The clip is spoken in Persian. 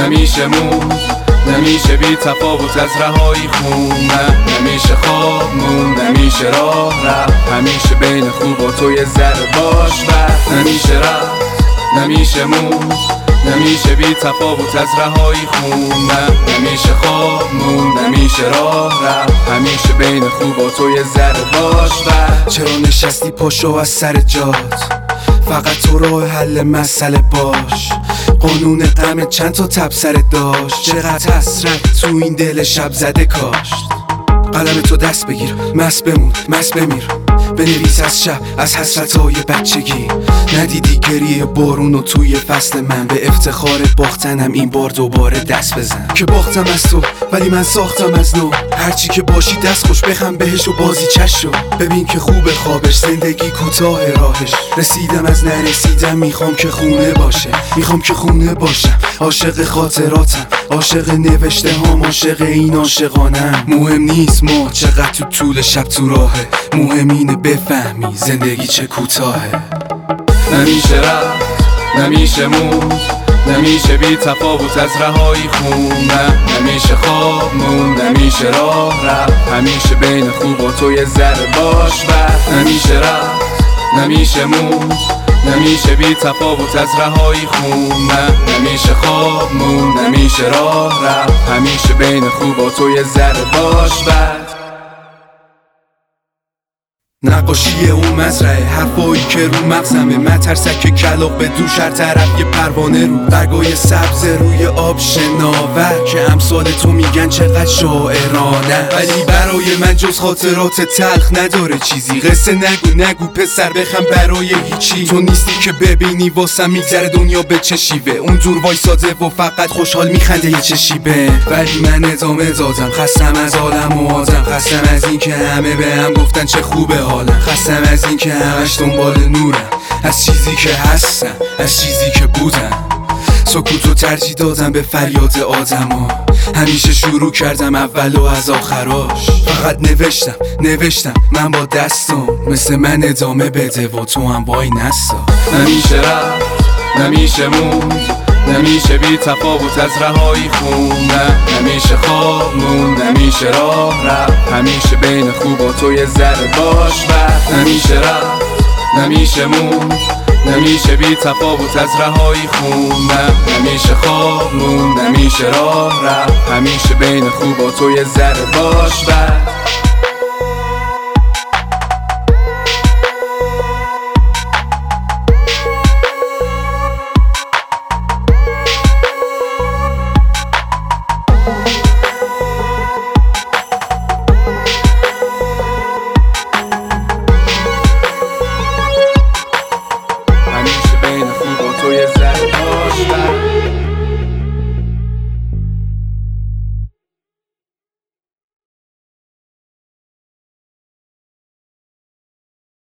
نمیشه موند، نمیشه بی تفاوت از رهایی خوندن، نمیشه خواب موند، نمیشه راه رفت، همیشه بین خوب و تو یه ذره باش وقت، نمیشه رفت، نمیشه موند، نمیشه بی تفاوت از رهایی خوندن، نمیشه خواب موند، نمیشه راه رفت، همیشه بین خوب و تو یه ذره باش وقت. چرا نشستی پاشو از سر جات، فقط تو راه حل مسئله باش. قانون غم چند تا تبصره داشت، چقدر حسرت تو این دل شب زده کاشت. قلم تو دست بگیر، مست بمون، مست بمیر، بنویس از شب، از حسرتهای بچگی. ندیدی گریه بارونو توی فصل من، به افتخار باختنم این بار دوباره دست بزن. که باختم از تو ولی من ساختم از نو، هرچی که باشی دست خوش بخم بهش و بازی چش شو. ببین که خوب خوابش، زندگی کوتاه راهش، رسیدم از نرسیدم، میخوام که خونه باشه، میخوام که خونه باشم. عاشق خاطراتم، عاشق نوشته هام، عاشق این عاشقانم. مهم نیست ما چقدر تو طول شب تو راهه، مهم اینه بفهمی زندگی چه کوتاهه. نمیشه رفت، نمیشه موند، نمیشه بی تفاوت از رهایی خوندن، نمیشه خواب موند، نمیشه راه رفت، همیشه بین خوب و تو یه ذره باش وقت، نمیشه رفت، نمیشه موند، نمیشه بی تفاوت از رهایی خوندن، نمیشه خواب موند، نمیشه راه رفت، همیشه بین خوب و تو یه ذره باش وقت. نقاشی اون مزرعه، حرفایی که رو مغزمه، من ترسک کلاغ به دوش، هر طرف یه پروانه رو، برگای سبز روی آب شناور، که امثال تو میگن چقدر شاعرانه، ولی برای من جز خاطرات تلخ نداره چیزی. قصه نگو پسر بخم برای هیچی، تو نیستی که ببینی واسم میگذره دنیا به چه شیوه، اون دور وایساده و فقط خوشحال میخنده یه چه شیبه. ولی من ادامه دادم، خستم از عالم و آدم، خستم از این که همه به هم گفتن چه خوبه حالم، خستم از این که همش دنبال نورم، از چیزی که هستم، از چیزی که بودم. سکوتو ترجیح دادم به فریاد آدما، همیشه شروع کردم اول و از آخراش. فقط نوشتم من با دستم، مثل من ادامه بده و تو هم وای نستا. نمیشه رفت، نمیشه موند، نمیشه بی تفاوت از رهایی خوندن، نمیشه خواب موند، نمیشه راه رفت، همیشه بین خوب و تو یه ذره باش وقت، نمیشه رفت، نمیشه موند، نمیشه بی تفاوت از رهایی خوندن، نمیشه خواب موند، نمیشه راه رفت، همیشه بین خوب و تو یه ذره باش وقت. همیشه بین خوب و تو یه